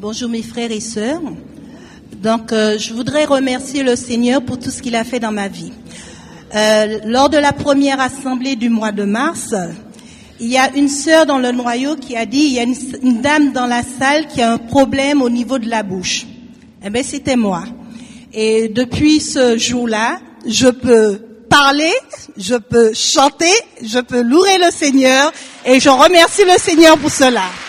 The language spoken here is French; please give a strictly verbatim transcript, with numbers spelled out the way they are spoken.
Bonjour mes frères et sœurs. Donc, euh, je voudrais remercier le Seigneur pour tout ce qu'il a fait dans ma vie. Euh, lors de la première assemblée du mois de mars, il y a une sœur dans le noyau qui a dit, il y a une, une dame dans la salle qui a un problème au niveau de la bouche. Eh ben, c'était moi. Et depuis ce jour-là, je peux parler, je peux chanter, je peux louer le Seigneur et je remercie le Seigneur pour cela.